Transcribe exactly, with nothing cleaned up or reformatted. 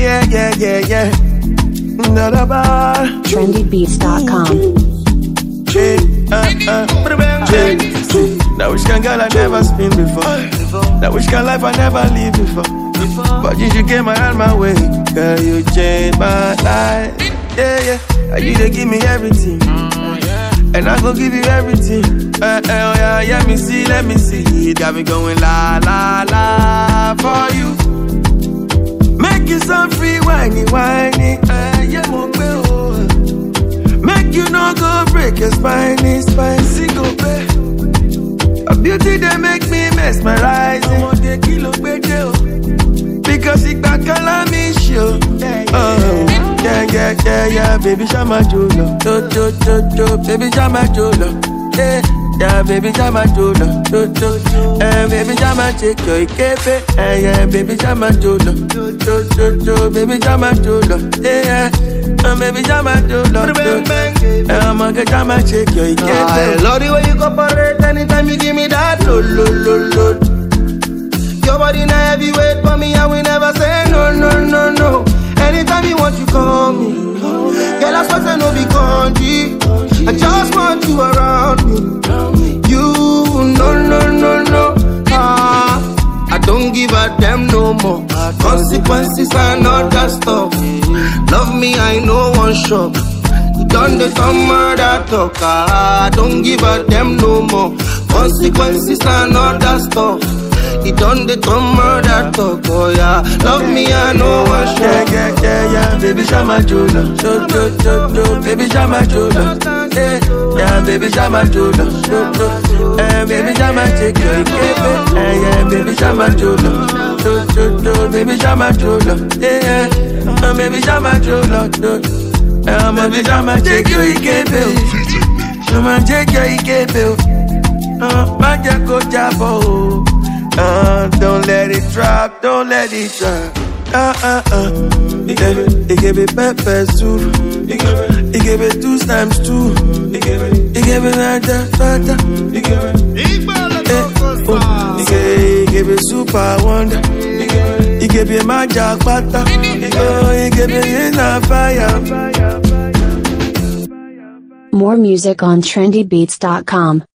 yeah, yeah, yeah, yeah. Not about trendy beats dot com. Hey, uh, uh, hey. That wish can girl I never spin before. That wish can life I never live before. But you should get my hand my way. Girl, you changed my life. Yeah, yeah. You they give me everything. And I gon' give you everything. Uh, uh, yeah, yeah, let me see, let me see. It got me going la, la, la for you. Make you some free whiny, whiny. Uh, yeah, mon oh. Make you no go break your spine, spicy go pay. A beauty that make me mesmerizing. Because it back a me show. Oh, yeah, yeah, yeah, yeah, baby, shama jolo. Do, do, do, do, baby, shama jolo. Yeah, yeah, baby, shama jolo. Do, do, eh, baby, shama check your ikepe. Eh, yeah, baby, shama jolo. Do, do, do, do, baby, shama jolo. Yeah, yeah, baby, shama jolo. Eh, I'm gonna shama check your ikepe. I love the way you cooperate anytime you give me that load, load, load, load. Your body not heavyweight for me, I will never say no, no, no, no. Anytime you want, you call me. Girl, I swear I no be country. I just want you around me. You, no, no, no, no. Ah, I don't give a damn no more. Consequences are not that stuff. Love me, I know one shot. You done the summer that talk. Ah, I don't give a damn no more. Consequences are not that stuff. He done the come murder talk, oh yeah. Love me, I know one shot. Yeah, yeah, yeah, yeah, baby, shama jolo. Do, do, do, do, baby, shama jolo. Yeah, yeah, baby, shama jolo. Do, do, eh, baby, shama check your ikepe. Eh, yeah, baby, shama jolo. Do, do, do, baby, shama jolo. Yeah, yeah, baby, shama jolo. Do, eh, baby, shama check your ikepe. Shama check your ikepe. Uh, magic go jabo. Uh, don't let it drop, don't let it drop. Uh, uh, uh. He gave it, he gave it pepper soup. He gave it, he gave it two times two. He gave it, he gave it like that, that, that. He gave it, eh, oh. He gave, he gave it super wonder. He gave it, he gave it magic butter. He gave it, he gave it in a fire. More music on trendy beats dot com.